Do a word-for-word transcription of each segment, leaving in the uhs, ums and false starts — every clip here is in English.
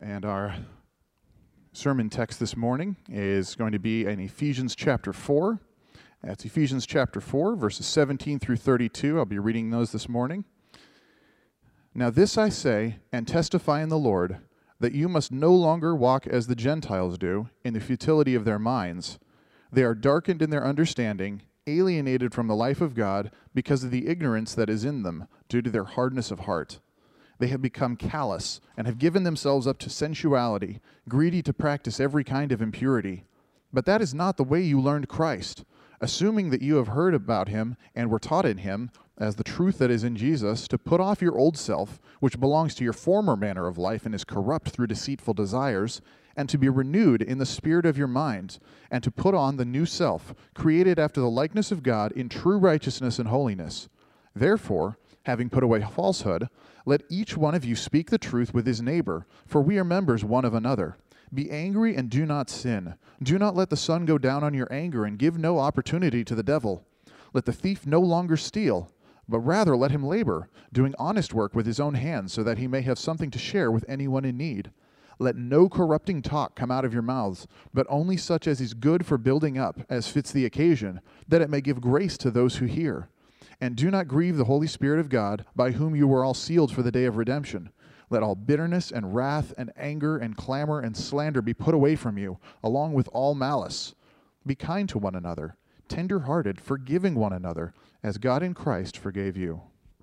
And our sermon text this morning is going to be in Ephesians chapter four. That's Ephesians chapter four, verses seventeen through thirty-two. I'll be reading those this morning. Now this I say, and testify in the Lord, that you must no longer walk as the Gentiles do, in the futility of their minds. They are darkened in their understanding, alienated from the life of God, because of the ignorance that is in them, due to their hardness of heart. They have become callous, and have given themselves up to sensuality, greedy to practice every kind of impurity. But that is not the way you learned Christ, assuming that you have heard about him and were taught in him, as the truth that is in Jesus, to put off your old self, which belongs to your former manner of life and is corrupt through deceitful desires, and to be renewed in the spirit of your mind, and to put on the new self, created after the likeness of God in true righteousness and holiness. Therefore, having put away falsehood, let each one of you speak the truth with his neighbor, for we are members one of another. Be angry and do not sin. Do not let the sun go down on your anger, and give no opportunity to the devil. Let the thief no longer steal, but rather let him labor, doing honest work with his own hands, so that he may have something to share with anyone in need. Let no corrupting talk come out of your mouths, but only such as is good for building up, as fits the occasion, that it may give grace to those who hear. And do not grieve the Holy Spirit of God, by whom you were all sealed for the day of redemption. Let all bitterness and wrath and anger and clamor and slander be put away from you, along with all malice. Be kind to one another, tender-hearted, forgiving one another, as God in Christ forgave you.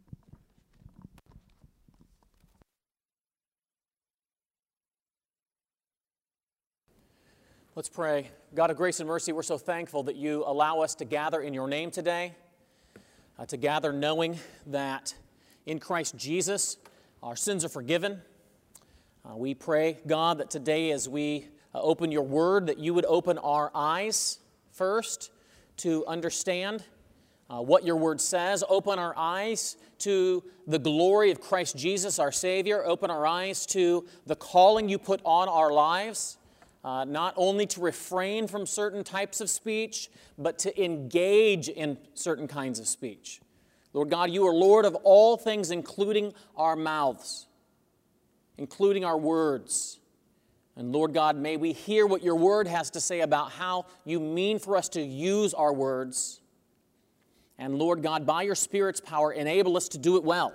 Let's pray. God of grace and mercy, we're so thankful that you allow us to gather in your name today, uh, to gather knowing that in Christ Jesus our sins are forgiven. Uh, we pray, God, that today as we uh, open your word, that you would open our eyes first to understand uh, what your word says. Open our eyes to the glory of Christ Jesus, our Savior. Open our eyes to the calling you put on our lives. Uh, not only to refrain from certain types of speech, but to engage in certain kinds of speech. Lord God, you are Lord of all things, including our mouths, including our words. And Lord God, may we hear what your word has to say about how you mean for us to use our words. And Lord God, by your Spirit's power, enable us to do it well.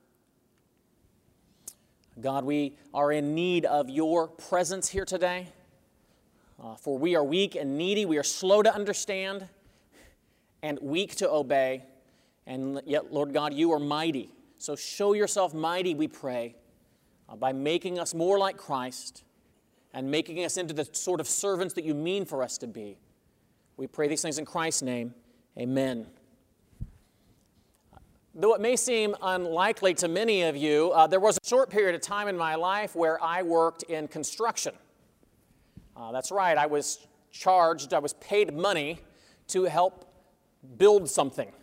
God, we are in need of your presence here today. Uh, for we are weak and needy, we are slow to understand and weak to obey. And yet, Lord God, you are mighty. So show yourself mighty, we pray, uh, by making us more like Christ and making us into the sort of servants that you mean for us to be. We pray these things in Christ's name. Amen. Though it may seem unlikely to many of you, uh, there was a short period of time in my life where I worked in construction. Uh, that's right, I was charged, I was paid money to help build something.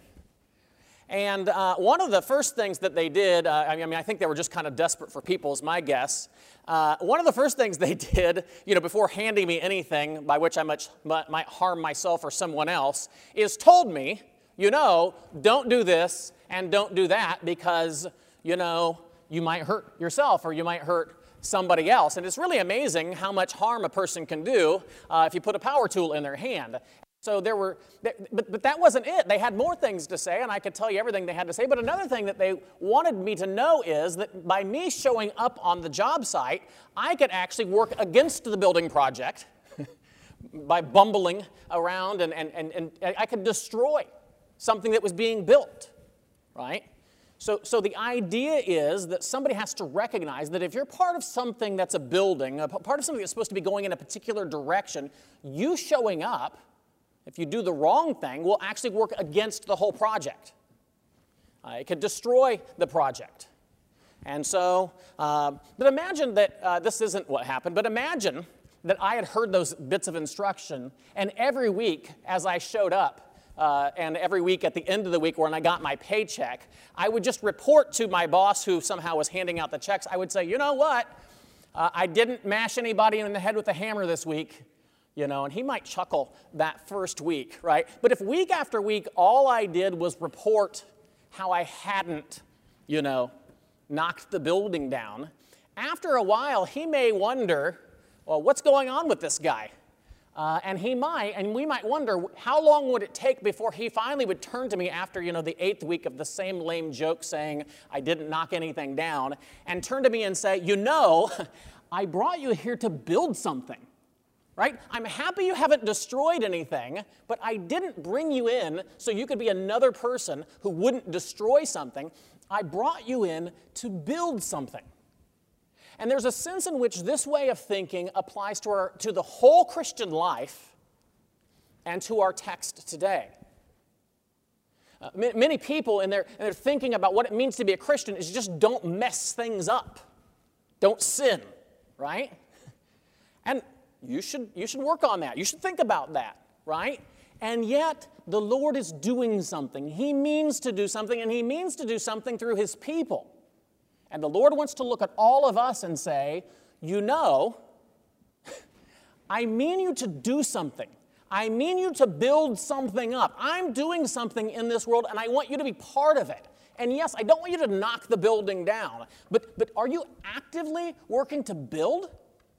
And uh, one of the first things that they did, uh, I mean, I think they were just kind of desperate for people, is my guess. Uh, one of the first things they did, you know, before handing me anything by which I much, might harm myself or someone else, is told me, you know, don't do this and don't do that because, you know, you might hurt yourself or you might hurt somebody else. And it's really amazing how much harm a person can do uh, if you put a power tool in their hand. So there were, but, but that wasn't it. They had more things to say, and I could tell you everything they had to say. But another thing that they wanted me to know is that by me showing up on the job site, I could actually work against the building project by bumbling around, and, and, and, and I could destroy something that was being built, right? So, so the idea is that somebody has to recognize that if you're part of something that's a building, a part of something that's supposed to be going in a particular direction, you showing up, if you do the wrong thing, will actually work against the whole project. Uh, it could destroy the project. And so, uh, but imagine that uh, this isn't what happened, but imagine that I had heard those bits of instruction, and every week as I showed up, Uh, and every week at the end of the week when I got my paycheck, I would just report to my boss who somehow was handing out the checks. I would say, you know what, uh, I didn't mash anybody in the head with a hammer this week, you know, and he might chuckle that first week, right? But if week after week all I did was report how I hadn't, you know, knocked the building down, after a while, he may wonder, well, what's going on with this guy? Uh, and he might, and we might wonder, how long would it take before he finally would turn to me after, you know, the eighth week of the same lame joke saying I didn't knock anything down, and turn to me and say, you know, I brought you here to build something, right? I'm happy you haven't destroyed anything, but I didn't bring you in so you could be another person who wouldn't destroy something. I brought you in to build something. And there's a sense in which this way of thinking applies to, our, to the whole Christian life and to our text today. Uh, many people in their, in their thinking about what it means to be a Christian is just don't mess things up. Don't sin, right? And you should, you should work on that. You should think about that, right? And yet, the Lord is doing something. He means to do something, and He means to do something through His people. And the Lord wants to look at all of us and say, you know, I mean you to do something. I mean you to build something up. I'm doing something in this world, and I want you to be part of it. And yes, I don't want you to knock the building down, but, but are you actively working to build?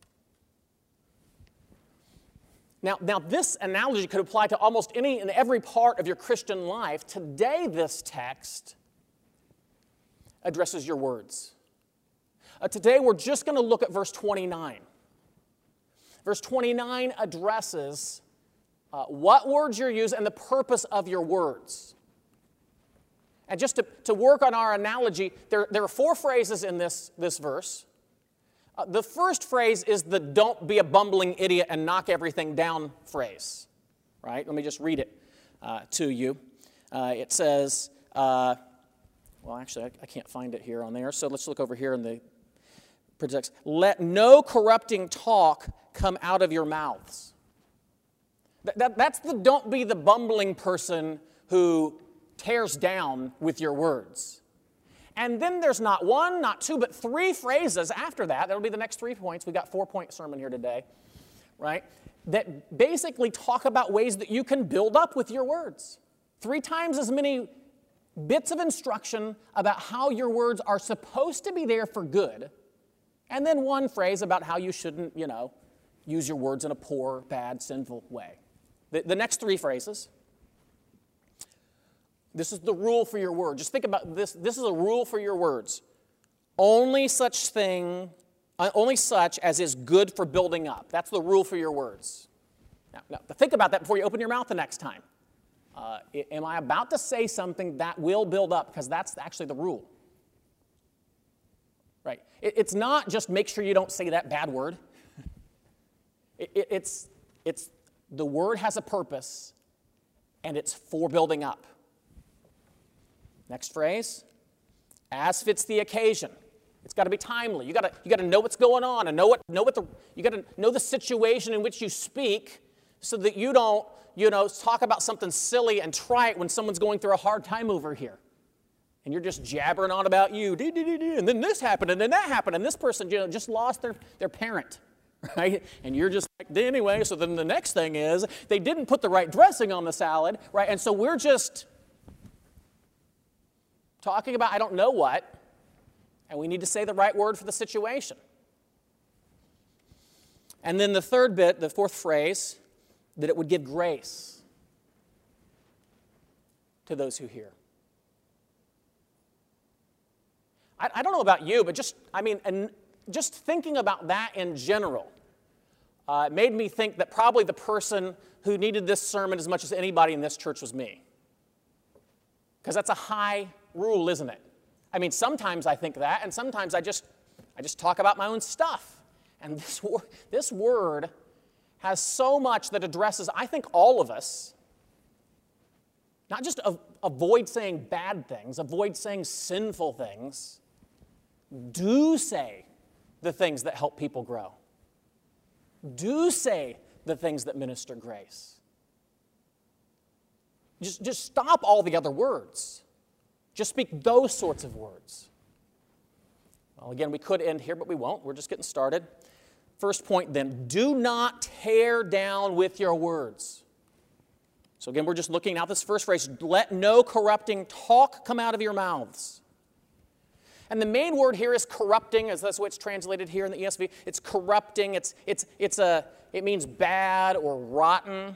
Now, now, this analogy could apply to almost any and every part of your Christian life. Today, this text addresses your words. Uh, today, we're just going to look at verse twenty-nine. Verse twenty-nine addresses uh, what words you're using and the purpose of your words. And just to, to work on our analogy, there, there are four phrases in this, this verse. Uh, the first phrase is the don't be a bumbling idiot and knock everything down phrase. Right? Let me just read it uh, to you. Uh, it says... Uh, Well, actually, I, I can't find it here on there, so let's look over here in the text. Let no corrupting talk come out of your mouths. That, that, that's the don't be the bumbling person who tears down with your words. And then there's not one, not two, but three phrases after that. That'll be the next three points. We got four-point sermon here today, right? That basically talk about ways that you can build up with your words. Three times as many bits of instruction about how your words are supposed to be there for good, and then one phrase about how you shouldn't, you know, use your words in a poor, bad, sinful way. The, the next three phrases, this is the rule for your word. Just think about this. This is a rule for your words. Only such thing, uh, only such as is good for building up. That's the rule for your words. Now, now think about that before you open your mouth the next time. Uh, am I about to say something that will build up? Because that's actually the rule. Right? It, it's not just make sure you don't say that bad word. it, it, it's, it's the word has a purpose, and it's for building up. Next phrase, as fits the occasion. It's got to be timely. You got to you got to know what's going on and know what know what the you got to know the situation in which you speak, so that you don't, you know, talk about something silly and try it when someone's going through a hard time over here. And you're just jabbering on about you, and then this happened, and then that happened, and this person, you know, just lost their, their parent, right? And you're just like, anyway, so then the next thing is they didn't put the right dressing on the salad, right? And so we're just talking about I don't know what, and we need to say the right word for the situation. And then the third bit, the fourth phrase, that it would give grace to those who hear. I, I don't know about you, but just, I mean, and just thinking about that in general uh, made me think that probably the person who needed this sermon as much as anybody in this church was me. Because that's a high rule, isn't it? I mean, sometimes I think that, and sometimes I just, I just talk about my own stuff. And this, wor- this word has so much that addresses, I think, all of us. Not just a- avoid saying bad things, avoid saying sinful things. Do say the things that help people grow. Do say the things that minister grace. Just, just stop all the other words. Just speak those sorts of words. Well, again, we could end here, but we won't. We're just getting started. First point then, do not tear down with your words. So again, we're just looking at this first phrase, let no corrupting talk come out of your mouths. And the main word here is corrupting, as that's what it's translated here in the E S V. It's corrupting. It's, it's, it's a, it means bad or rotten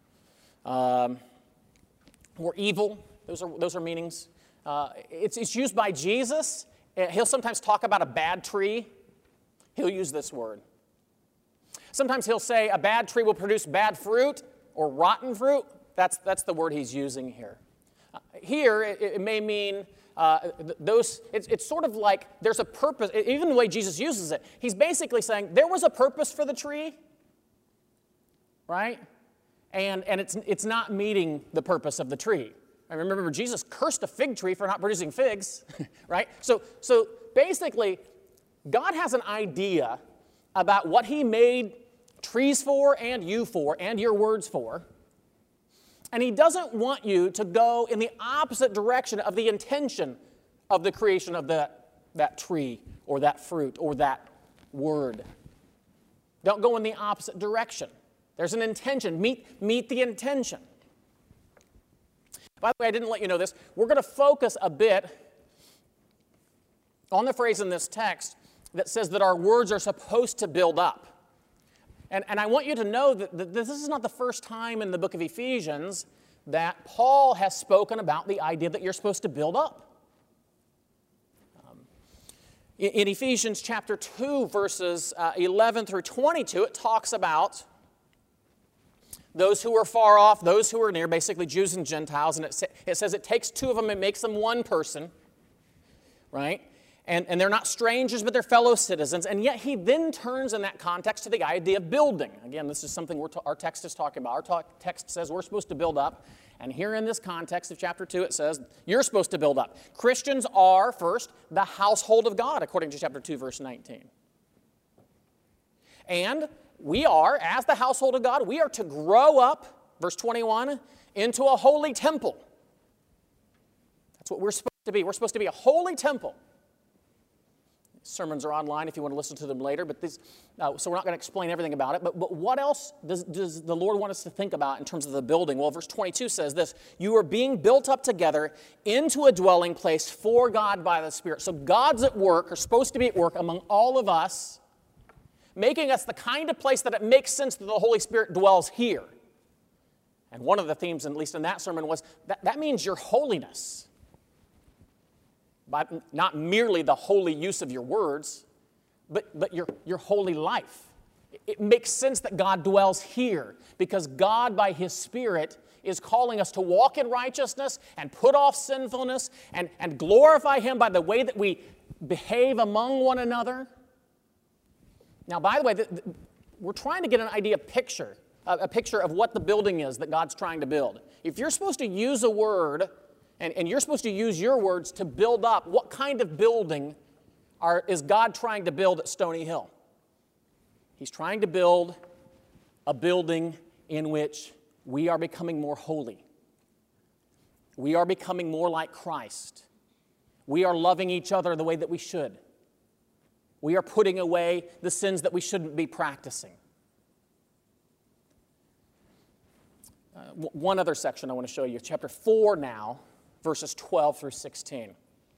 um, or evil. Those are, those are meanings. Uh, it's, it's used by Jesus. He'll sometimes talk about a bad tree. He'll use this word. Sometimes he'll say a bad tree will produce bad fruit or rotten fruit. That's, that's the word he's using here. Uh, here, it, it may mean uh, those, it's, it's sort of like there's a purpose, even the way Jesus uses it. He's basically saying there was a purpose for the tree, right? And, and it's, it's not meeting the purpose of the tree. I remember Jesus cursed a fig tree for not producing figs, right? So, so basically, God has an idea about what he made trees for and you for and your words for. And he doesn't want you to go in the opposite direction of the intention of the creation of that, that tree or that fruit or that word. Don't go in the opposite direction. There's an intention. Meet, meet the intention. By the way, I didn't let you know this. We're going to focus a bit on the phrase in this text that says that our words are supposed to build up. And, and I want you to know that, that this is not the first time in the book of Ephesians that Paul has spoken about the idea that you're supposed to build up. Um, in, in Ephesians chapter two, verses uh, eleven through twenty-two, it talks about those who are far off, those who are near, basically Jews and Gentiles, and it, sa- it says it takes two of them and makes them one person, right? And, and they're not strangers, but they're fellow citizens. And yet he then turns in that context to the idea of building. Again, this is something we're ta- our text is talking about. Our talk, text says we're supposed to build up. And here in this context of chapter two, it says you're supposed to build up. Christians are, first, the household of God, according to chapter two, verse nineteen. And we are, as the household of God, we are to grow up, verse twenty-one, into a holy temple. That's what we're supposed to be. We're supposed to be a holy temple. Sermons are online if you want to listen to them later, but these, uh, so we're not going to explain everything about it. But, but what else does, does the Lord want us to think about in terms of the building? Well, verse twenty-two says this: you are being built up together into a dwelling place for God by the Spirit. So God's at work, or supposed to be at work among all of us, making us the kind of place that it makes sense that the Holy Spirit dwells here. And one of the themes, at least in that sermon, was that that means your holiness. By not merely the holy use of your words, but, but your, your holy life. It makes sense that God dwells here because God, by his Spirit, is calling us to walk in righteousness and put off sinfulness and, and glorify him by the way that we behave among one another. Now, by the way, the, the, we're trying to get an idea, picture, a, a picture of what the building is that God's trying to build. If you're supposed to use a word, and, and you're supposed to use your words to build up, what kind of building are, is God trying to build at Stony Hill? He's trying to build a building in which we are becoming more holy. We are becoming more like Christ. We are loving each other the way that we should. We are putting away the sins that we shouldn't be practicing. Uh, w- one other section I want to show you, chapter four now, verses twelve through sixteen.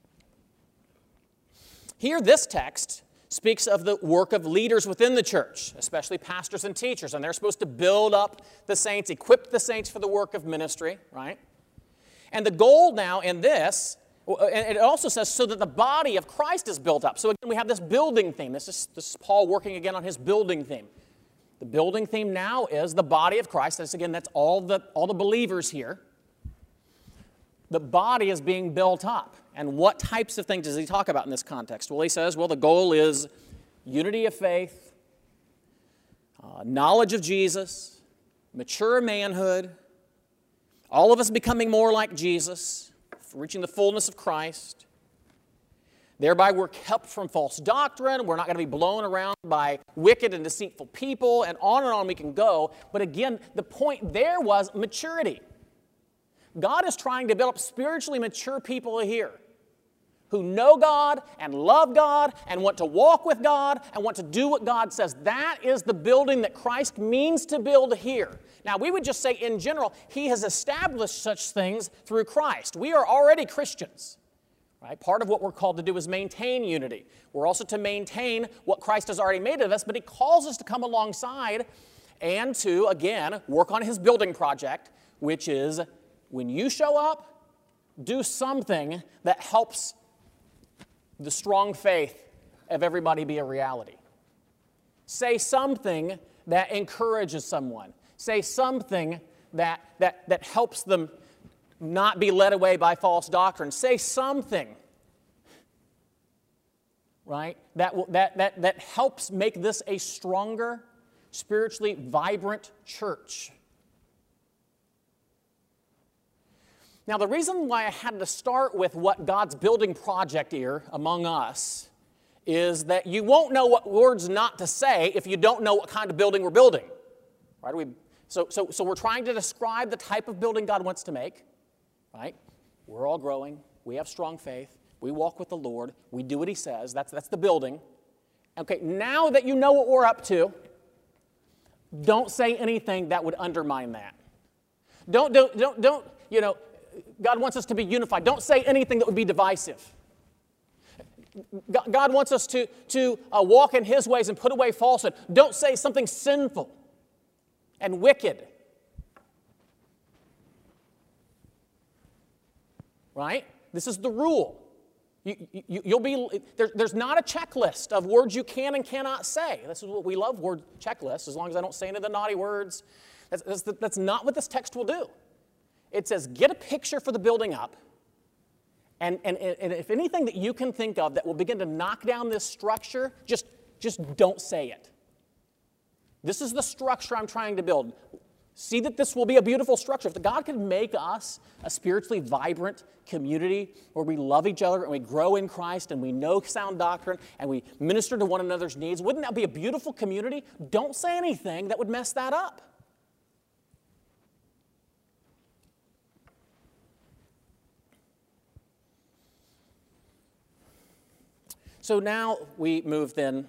Here, this text speaks of the work of leaders within the church, especially pastors and teachers, and they're supposed to build up the saints, equip the saints for the work of ministry, right? And the goal now in this, and it also says so that the body of Christ is built up. So again, we have this building theme. This is, this is Paul working again on his building theme. The building theme now is the body of Christ. That's again, that's all the, all the believers here. The body is being built up. And what types of things does he talk about in this context? Well, he says, well, the goal is unity of faith, uh, knowledge of Jesus, mature manhood, all of us becoming more like Jesus, reaching the fullness of Christ. Thereby we're kept from false doctrine. We're not going to be blown around by wicked and deceitful people, and on and on we can go. But again, the point there was maturity. God is trying to build up spiritually mature people here who know God and love God and want to walk with God and want to do what God says. That is the building that Christ means to build here. Now, we would just say in general, he has established such things through Christ. We are already Christians. Right? Part of what we're called to do is maintain unity. We're also to maintain what Christ has already made of us, but he calls us to come alongside and to, again, work on his building project, which is when you show up, do something that helps the strong faith of everybody be a reality. Say something that encourages someone. Say something that, that, that helps them not be led away by false doctrine. Say something, right, that, will, that, that, that helps make this a stronger, spiritually vibrant church. Now, the reason why I had to start with what God's building project here among us is that you won't know what words not to say if you don't know what kind of building we're building. Right? We, so, so, so we're trying to describe the type of building God wants to make. Right? We're all growing. We have strong faith. We walk with the Lord. We do what he says. That's, that's the building. Okay, now that you know what we're up to, don't say anything that would undermine that. Don't, don't, don't, don't, you know, God wants us to be unified. Don't say anything that would be divisive. God wants us to, to uh, walk in his ways and put away falsehood. Don't say something sinful and wicked. Right? This is the rule. You, you, you'll be, there, there's not a checklist of words you can and cannot say. This is what we love, word checklists, as long as I don't say any of the naughty words. That's, that's, that's not what this text will do. It says, get a picture for the building up, and, and, and if anything that you can think of that will begin to knock down this structure, just, just don't say it. This is the structure I'm trying to build. See that this will be a beautiful structure. If God can make us a spiritually vibrant community where we love each other and we grow in Christ and we know sound doctrine and we minister to one another's needs, wouldn't that be a beautiful community? Don't say anything that would mess that up. So now we move then.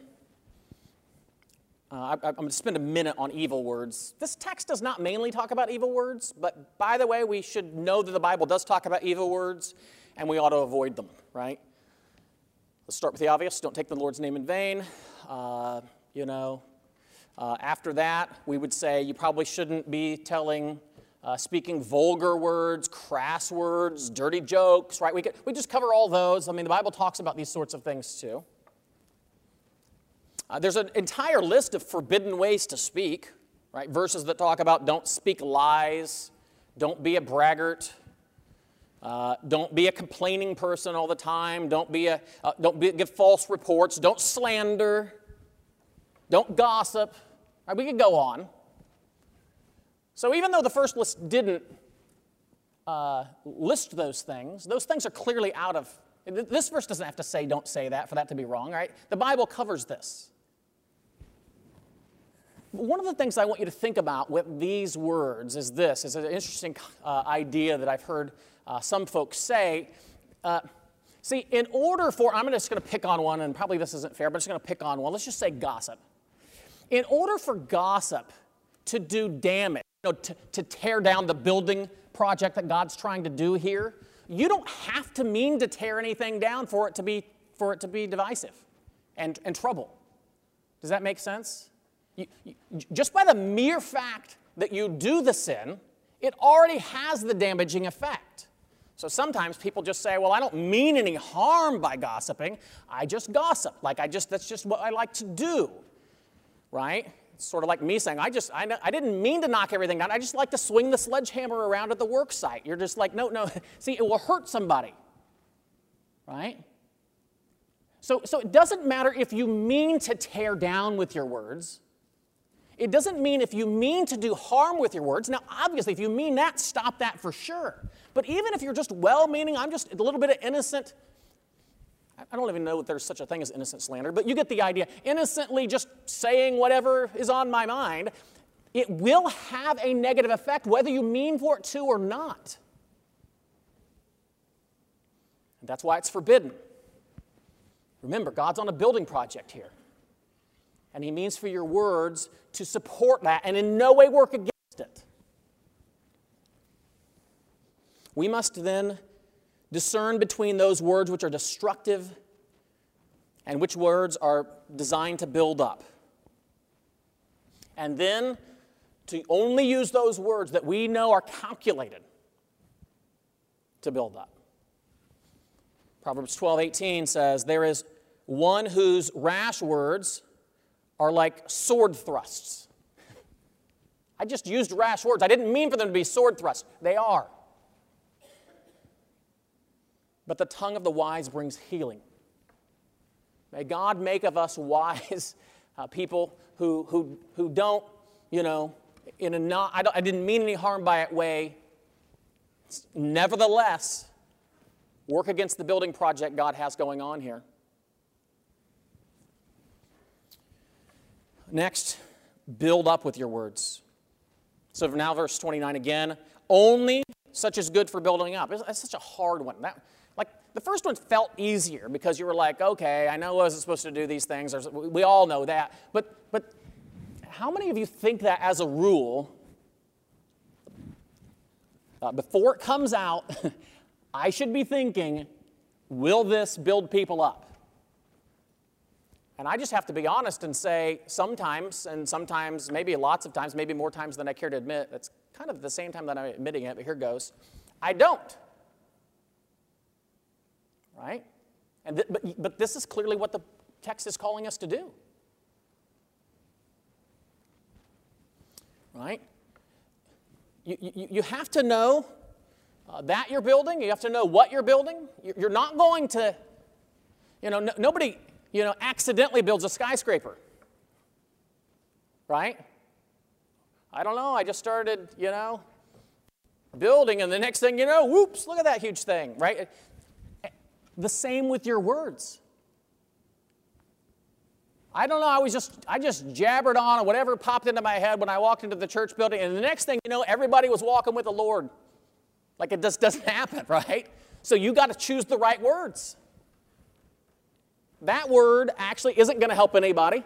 Uh, I, I'm going to spend a minute on evil words. This text does not mainly talk about evil words, but by the way, we should know that the Bible does talk about evil words, and we ought to avoid them, right? Let's start with the obvious. Don't take the Lord's name in vain. Uh, you know, uh, after that, we would say you probably shouldn't be telling, uh, speaking vulgar words, crass words, dirty jokes, right? We could, we just cover all those. I mean, the Bible talks about these sorts of things too. Uh, there's an entire list of forbidden ways to speak, right? Verses that talk about don't speak lies, don't be a braggart, uh, don't be a complaining person all the time, don't be a uh, don't be, give false reports, don't slander, don't gossip. Right, we could go on. So even though the first list didn't uh, list those things, those things are clearly out of. This verse doesn't have to say don't say that for that to be wrong, right? The Bible covers this. One of the things I want you to think about with these words is this. It's an interesting uh, idea that I've heard uh, some folks say. Uh, see, in order for, I'm just going to pick on one, and probably this isn't fair, but I'm just going to pick on one. Let's just say gossip. In order for gossip to do damage, you know, to, to tear down the building project that God's trying to do here, you don't have to mean to tear anything down for it to be, for it to be divisive and, and trouble. Does that make sense? You, you, just by the mere fact that you do the sin, it already has the damaging effect. So sometimes people just say, well, I don't mean any harm by gossiping. I just gossip. Like I just, that's just what I like to do, right? It's sort of like me saying, I just, I, I didn't mean to knock everything down. I just like to swing the sledgehammer around at the work site. You're just like, no, no. See, it will hurt somebody, right? So, so it doesn't matter if you mean to tear down with your words. It doesn't mean if you mean to do harm with your words. Now, obviously, if you mean that, stop that for sure. But even if you're just well-meaning, I'm just a little bit of innocent, I don't even know if there's such a thing as innocent slander, but you get the idea. Innocently just saying whatever is on my mind, it will have a negative effect whether you mean for it to or not. And that's why it's forbidden. Remember, God's on a building project here. And he means for your words to support that and in no way work against it. We must then discern between those words which are destructive and which words are designed to build up. And then to only use those words that we know are calculated to build up. Proverbs twelve eighteen says, there is one whose rash words are like sword thrusts. I just used rash words. I didn't mean for them to be sword thrusts. They are. But the tongue of the wise brings healing. May God make of us wise uh, people who, who, who don't, you know, in a not, I, don't, I didn't mean any harm by it way, nevertheless, work against the building project God has going on here. Next, build up with your words. So now verse twenty-nine again, only such is good for building up. It's, it's such a hard one. That, like the first one felt easier because you were like, okay, I know I wasn't supposed to do these things. There's, we all know that. But, but how many of you think that as a rule, uh, before it comes out, I should be thinking, will this build people up? And I just have to be honest and say sometimes, and sometimes, maybe lots of times, maybe more times than I care to admit, that's kind of the same time that I'm admitting it, but here goes, I don't. Right? And th- but, but this is clearly what the text is calling us to do. Right? You, you, you have to know uh, that you're building. You have to know what you're building. You're not going to, you know, no, nobody... you know, accidentally builds a skyscraper, right? I don't know, I just started, you know, building, and the next thing you know, whoops, look at that huge thing, right? The same with your words. I don't know, I was just, I just jabbered on, or whatever popped into my head when I walked into the church building, and the next thing you know, everybody was walking with the Lord. Like it just doesn't happen, right? So you got to choose the right words. That word actually isn't going to help anybody.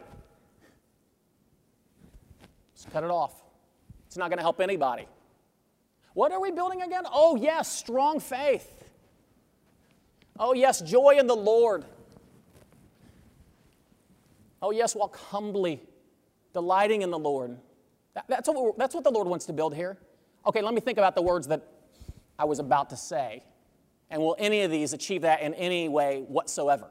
Just cut it off. It's not going to help anybody. What are we building again? Oh, yes, strong faith. Oh, yes, joy in the Lord. Oh, yes, walk humbly, delighting in the Lord. That, that's, what that's what the Lord wants to build here. Okay, let me think about the words that I was about to say. And will any of these achieve that in any way whatsoever?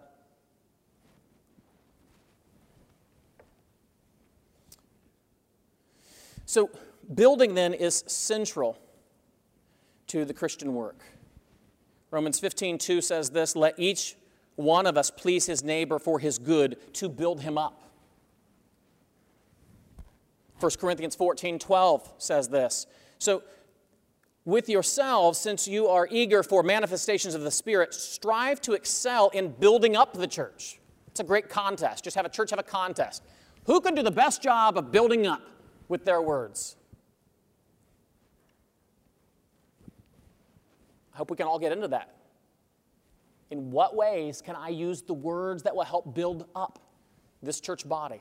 So building then is central to the Christian work. Romans fifteen two says this, let each one of us please his neighbor for his good to build him up. First Corinthians fourteen twelve says this. So with yourselves, since you are eager for manifestations of the Spirit, strive to excel in building up the church. It's a great contest. Just have a church have a contest. Who can do the best job of building up with their words? I hope we can all get into that. In what ways can I use the words that will help build up this church body?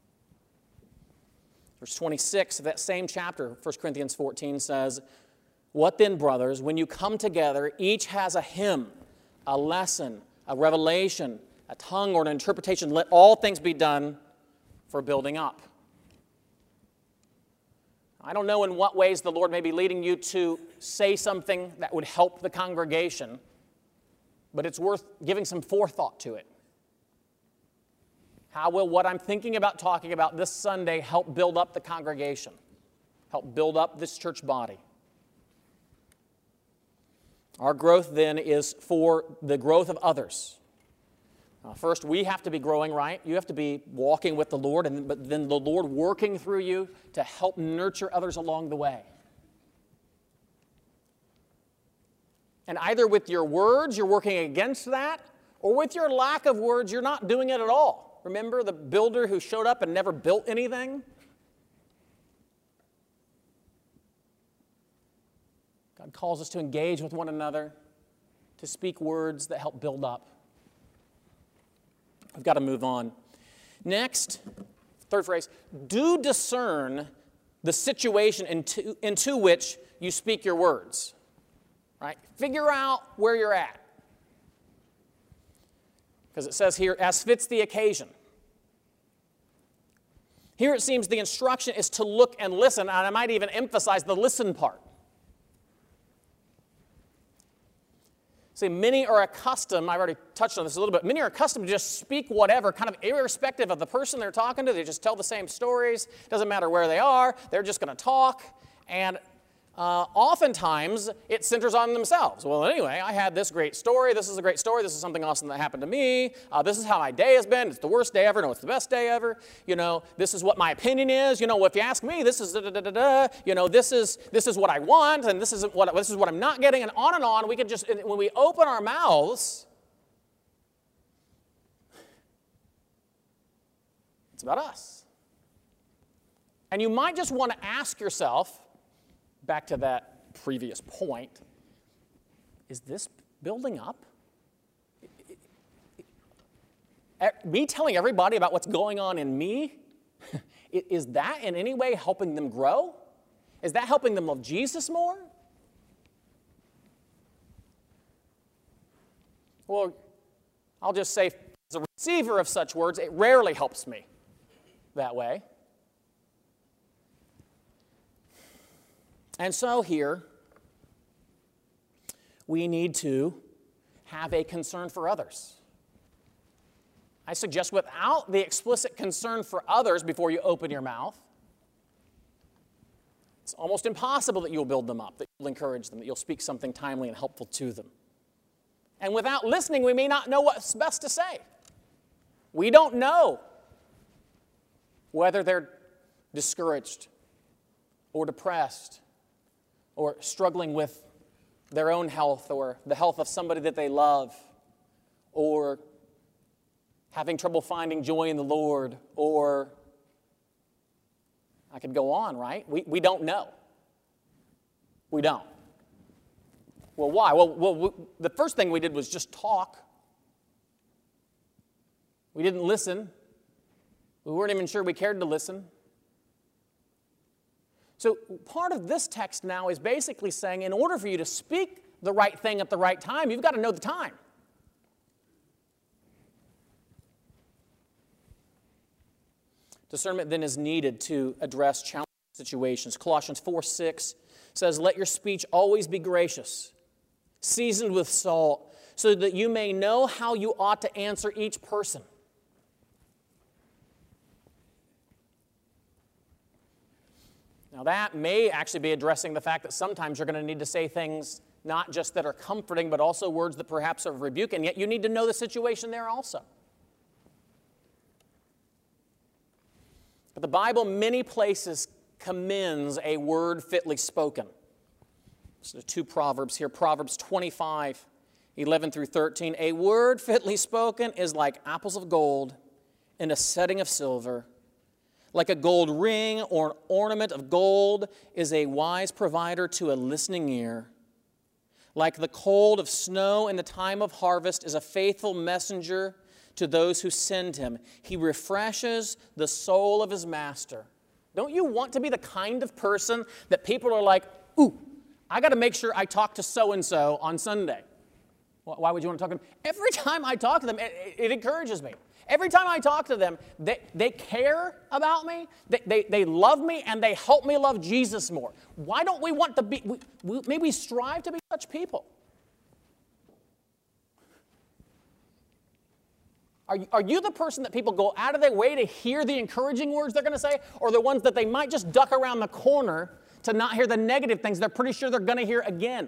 Verse twenty-six of that same chapter, First Corinthians fourteen says, what then, brothers, when you come together, each has a hymn, a lesson, a revelation, a tongue, or an interpretation. Let all things be done for building up. I don't know in what ways the Lord may be leading you to say something that would help the congregation, but it's worth giving some forethought to it. How will what I'm thinking about talking about this Sunday help build up the congregation, help build up this church body? Our growth then is for the growth of others. Uh, first, we have to be growing, right? You have to be walking with the Lord, and but then the Lord working through you to help nurture others along the way. And either with your words, you're working against that, or with your lack of words, you're not doing it at all. Remember the builder who showed up and never built anything? God calls us to engage with one another, to speak words that help build up. I've got to move on. Next, third phrase, do discern the situation into, into which you speak your words. Right? Figure out where you're at. Because it says here, as fits the occasion. Here it seems the instruction is to look and listen, and I might even emphasize the listen part. See, many are accustomed, I've already touched on this a little bit, many are accustomed to just speak whatever, kind of irrespective of the person they're talking to. They just tell the same stories. Doesn't matter where they are. They're just going to talk. And uh, oftentimes, it centers on themselves. Well, anyway, I had this great story. This is a great story. This is something awesome that happened to me. Uh, this is how my day has been. It's the worst day ever. No, it's the best day ever. You know, this is what my opinion is. You know, if you ask me, this is da da da da da. You know, this is this is what I want, and this isn't what this is what I'm not getting, and on and on. We could just when we open our mouths, it's about us. And you might just want to ask yourself, back to that previous point, is this building up? Me telling everybody about what's going on in me, is that in any way helping them grow? Is that helping them love Jesus more? Well, I'll just say, as a receiver of such words, it rarely helps me that way. And so here, we need to have a concern for others. I suggest without the explicit concern for others before you open your mouth, it's almost impossible that you'll build them up, that you'll encourage them, that you'll speak something timely and helpful to them. And without listening, we may not know what's best to say. We don't know whether they're discouraged or depressed or struggling with their own health or the health of somebody that they love, or having trouble finding joy in the Lord, or I could go on, right? We, we don't know. We don't. Well, why? Well, well, we, the first thing we did was just talk. We didn't listen. We weren't even sure we cared to listen. So part of this text now is basically saying in order for you to speak the right thing at the right time, you've got to know the time. Discernment then is needed to address challenging situations. Colossians four six says, "Let your speech always be gracious, seasoned with salt, so that you may know how you ought to answer each person." Now that may actually be addressing the fact that sometimes you're going to need to say things not just that are comforting, but also words that perhaps are of rebuke, and yet you need to know the situation there also. But the Bible, many places, commends a word fitly spoken. So the two Proverbs here, Proverbs twenty-five, eleven through thirteen. "A word fitly spoken is like apples of gold in a setting of silver. Like a gold ring or an ornament of gold is a wise provider to a listening ear. Like the cold of snow in the time of harvest is a faithful messenger to those who send him. He refreshes the soul of his master." Don't you want to be the kind of person that people are like, "Ooh, I got to make sure I talk to so-and-so on Sunday"? Why would you want to talk to them? Every time I talk to them, it, it encourages me. Every time I talk to them, they, they care about me, they, they, they love me, and they help me love Jesus more. Why don't we want to be, we, we, maybe we strive to be such people? Are you, are you the person that people go out of their way to hear the encouraging words they're going to say, or the ones that they might just duck around the corner to not hear the negative things they're pretty sure they're going to hear again?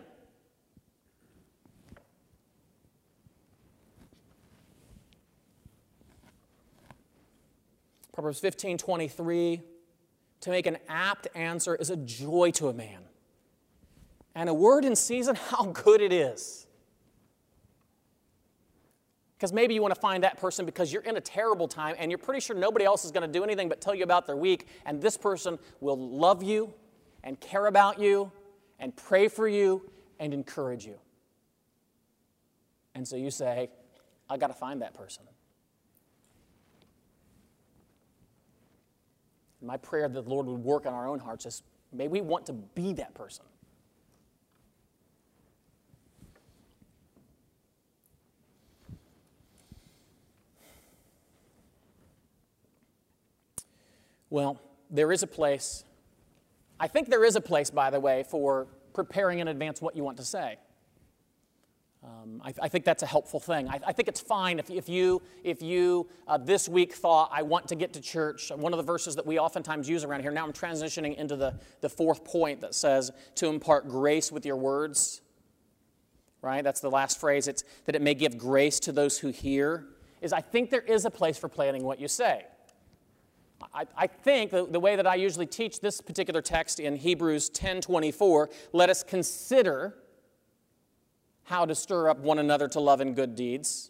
Proverbs fifteen twenty-three, "To make an apt answer is a joy to a man, and a word in season, how good it is." Because maybe you want to find that person because you're in a terrible time and you're pretty sure nobody else is going to do anything but tell you about their week, and this person will love you and care about you and pray for you and encourage you. And so you say, "I got to find that person." My prayer that the Lord would work on our own hearts is, may we want to be that person. Well, there is a place, I think there is a place, by the way, for preparing in advance what you want to say. Um, I, I think that's a helpful thing. I, I think it's fine if, if you, if you uh, this week thought, I want to get to church. One of the verses that we oftentimes use around here, now I'm transitioning into the, the fourth point that says to impart grace with your words. Right? That's the last phrase. It's that it may give grace to those who hear. Is I think there is a place for planning what you say. I, I think the, the way that I usually teach this particular text in Hebrews ten twenty-four, let us consider how to stir up one another to love and good deeds.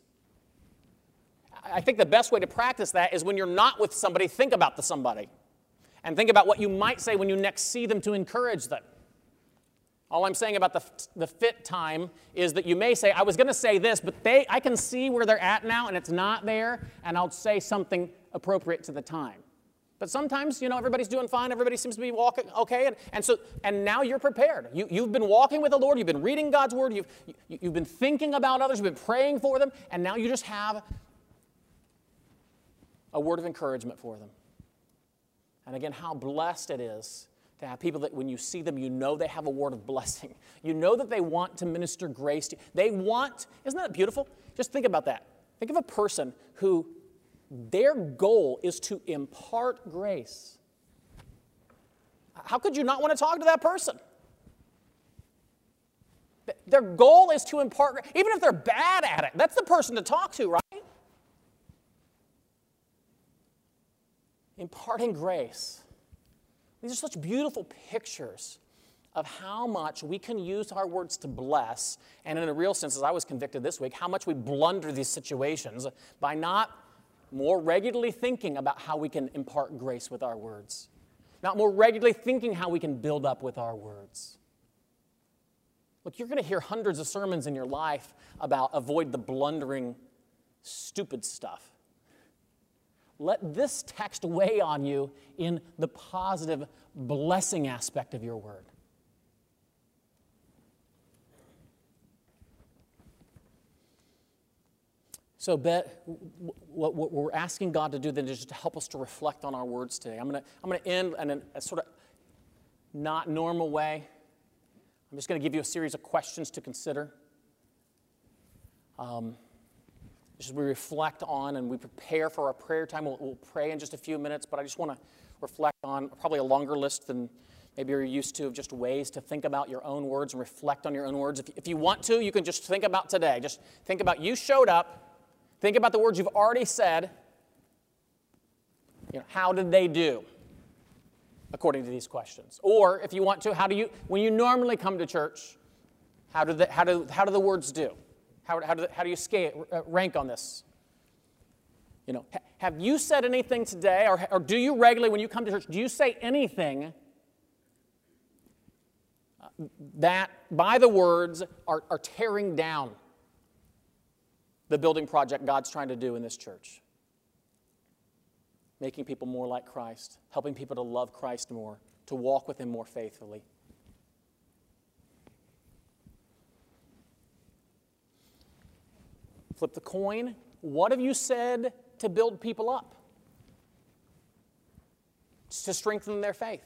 I think the best way to practice that is when you're not with somebody, think about the somebody. And think about what you might say when you next see them to encourage them. All I'm saying about the, the fit time is that you may say, I was going to say this, but they, I can see where they're at now and it's not there, and I'll say something appropriate to the time. But sometimes, you know, everybody's doing fine, everybody seems to be walking okay, and, and so and now you're prepared. You, you've been walking with the Lord, you've been reading God's Word, you've, you, you've been thinking about others, you've been praying for them, and now you just have a word of encouragement for them. And again, how blessed it is to have people that when you see them, you know they have a word of blessing. You know that they want to minister grace to you. They want, isn't that beautiful? Just think about that. Think of a person who their goal is to impart grace. How could you not want to talk to that person? Their goal is to impart grace. Even if they're bad at it, that's the person to talk to, right? Imparting grace. These are such beautiful pictures of how much we can use our words to bless, and in a real sense, as I was convicted this week, how much we blunder these situations by not more regularly thinking about how we can impart grace with our words. Not more regularly thinking how we can build up with our words. Look, you're going to hear hundreds of sermons in your life about avoid the blundering, stupid stuff. Let this text weigh on you in the positive blessing aspect of your word. So, bet, what we're asking God to do then is just to help us to reflect on our words today. I'm going to I'm going to end in a sort of not normal way. I'm just going to give you a series of questions to consider. Um, as we reflect on and we prepare for our prayer time, we'll, we'll pray in just a few minutes, but I just want to reflect on probably a longer list than maybe you're used to of just ways to think about your own words and reflect on your own words. If, if you want to, you can just think about today. Just think about you showed up. Think about the words you've already said. You know, how did they do according to these questions? Or if you want to, how do you, when you normally come to church, how do the, how do, how do the words do? How, how, do, how do you scale, uh, rank on this? You know, ha, have you said anything today, or, or do you regularly, when you come to church, do you say anything that by the words are, are tearing down the building project God's trying to do in this church? Making people more like Christ, helping people to love Christ more, to walk with Him more faithfully. Flip the coin. What have you said to build people up? To strengthen their faith?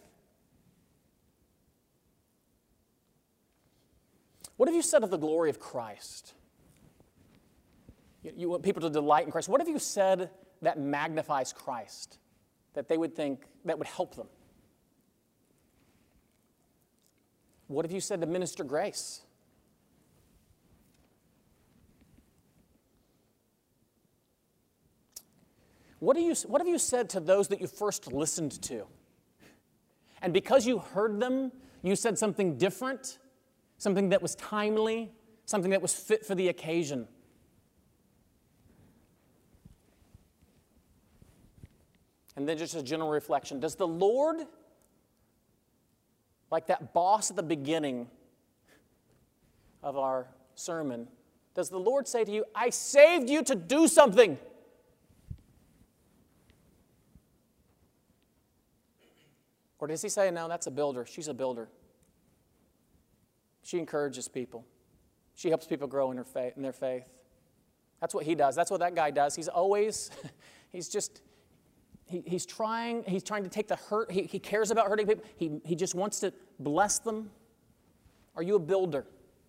What have you said of the glory of Christ? You, you want people to delight in Christ. What have you said that magnifies Christ, that they would think, that would help them? What have you said to minister grace? What, do you, what have you said to those that you first listened to? And because you heard them, you said something different, something that was timely, something that was fit for the occasion. And then just a general reflection. Does the Lord, like that boss at the beginning of our sermon, does the Lord say to you, I saved you to do something? Or does He say, no, that's a builder. She's a builder. She encourages people. She helps people grow in, her faith, in their faith. That's what He does. That's what that guy does. He's always, he's just, he, he's trying, he's trying to take the hurt. He, he cares about hurting people. He, he just wants to bless them. Are you a builder?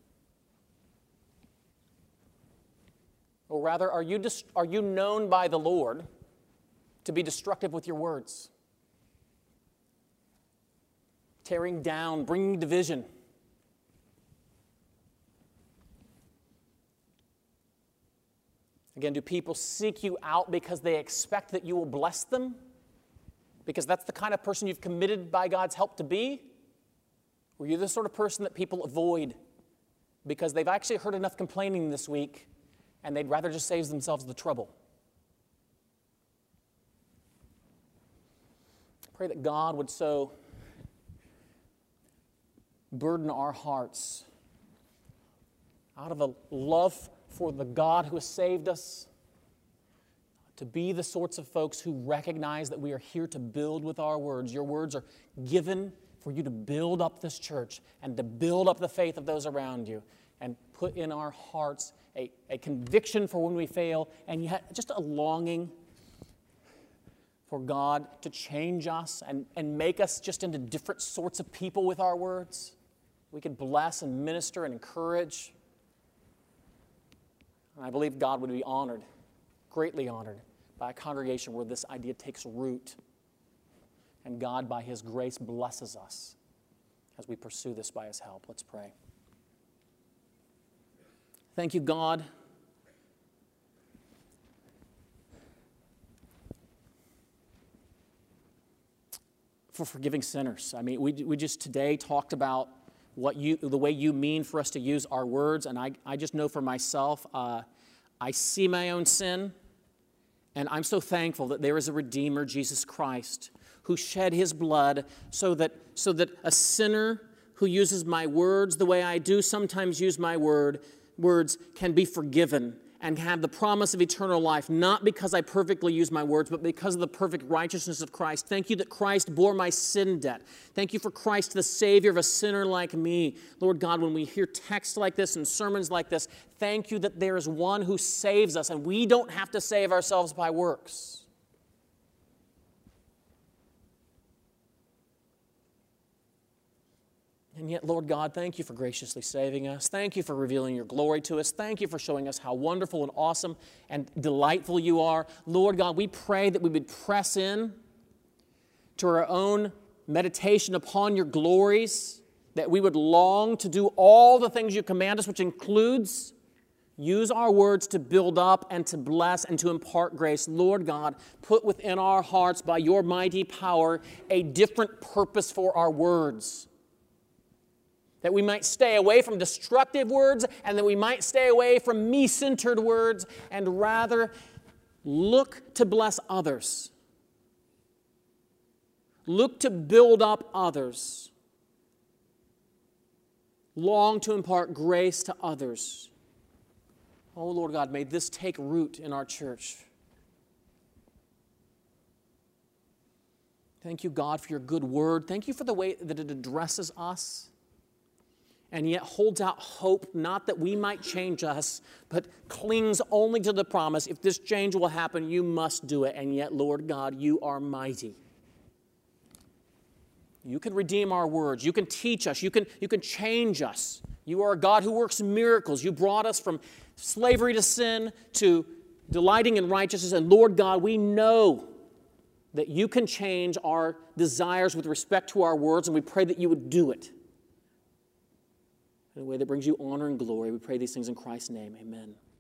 Or rather, are you, dis- are you known by the Lord to be destructive with your words? Tearing down, bringing division. Again, do people seek you out because they expect that you will bless them? Because that's the kind of person you've committed by God's help to be? Or are you the sort of person that people avoid because they've actually heard enough complaining this week and they'd rather just save themselves the trouble? Pray that God would so burden our hearts out of a love for the God who has saved us, to be the sorts of folks who recognize that we are here to build with our words. Your words are given for you to build up this church and to build up the faith of those around you, and put in our hearts a, a conviction for when we fail, and yet just a longing for God to change us and, and make us just into different sorts of people with our words. We can bless and minister and encourage. And I believe God would be honored, greatly honored, by a congregation where this idea takes root. And God, by His grace, blesses us as we pursue this by His help. Let's pray. Thank you, God, for forgiving sinners. I mean, we, we just today talked about what you, the way you mean for us to use our words, and I, I just know for myself, uh, I see my own sin, and I'm so thankful that there is a Redeemer, Jesus Christ, who shed His blood so that, so that a sinner who uses my words the way I do sometimes use my word, words can be forgiven and have the promise of eternal life, not because I perfectly use my words, but because of the perfect righteousness of Christ. Thank you that Christ bore my sin debt. Thank you for Christ, the Savior of a sinner like me. Lord God, when we hear texts like this and sermons like this, thank you that there is one who saves us, and we don't have to save ourselves by works. And yet, Lord God, thank you for graciously saving us. Thank you for revealing your glory to us. Thank you for showing us how wonderful and awesome and delightful you are. Lord God, we pray that we would press in to our own meditation upon your glories, that we would long to do all the things you command us, which includes use our words to build up and to bless and to impart grace. Lord God, put within our hearts by your mighty power a different purpose for our words, that we might stay away from destructive words and that we might stay away from me-centered words and rather look to bless others. Look to build up others. Long to impart grace to others. Oh, Lord God, may this take root in our church. Thank you, God, for your good word. Thank you for the way that it addresses us and yet holds out hope, not that we might change us, but clings only to the promise, if this change will happen, you must do it. And yet, Lord God, you are mighty. You can redeem our words. You can teach us. You can, you can change us. You are a God who works miracles. You brought us from slavery to sin to delighting in righteousness. And Lord God, we know that you can change our desires with respect to our words, and we pray that you would do it in a way that brings you honor and glory. We pray these things in Christ's name. Amen.